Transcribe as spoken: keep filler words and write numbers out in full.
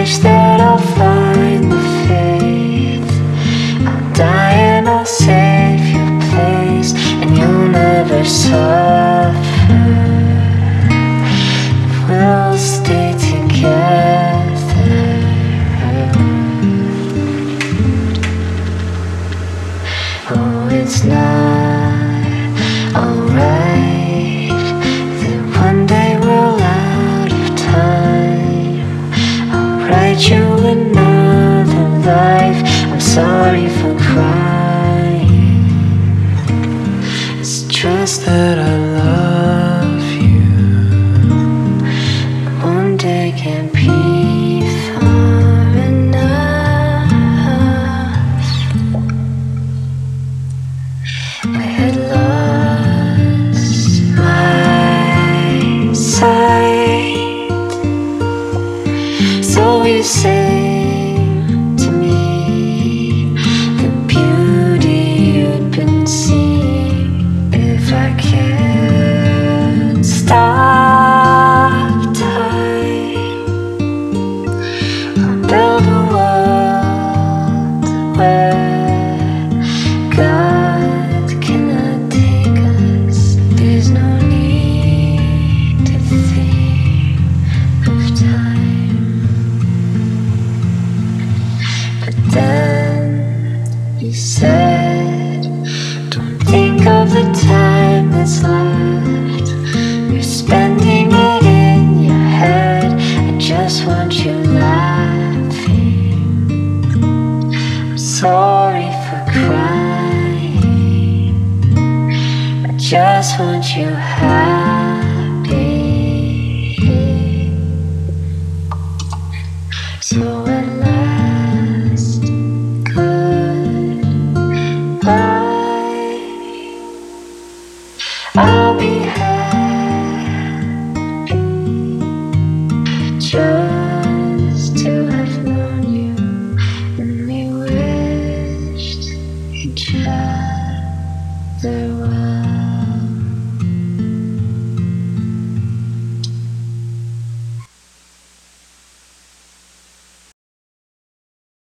wish that I'll find the faith. I'll die and I'll save your place, and you'll never suffer. We'll stay together. Oh, it's not alright that one day we're out of time. I'll write you another life. I'm sorry for crying. It's just that I love you. One day can't be far enough. I had lost my sight, so you sang to me the beauty you'd been seeing. If I can't stop time, I'll build a world where God cannot take us. There's no need to think of time. But then you said, don't think of the time that's left. You're spending it in your head. I just want you laughing. I'm sorry for crying. I just want you happy. So at last, goodbye. I'll be happy just to have known you, and we wished each other well.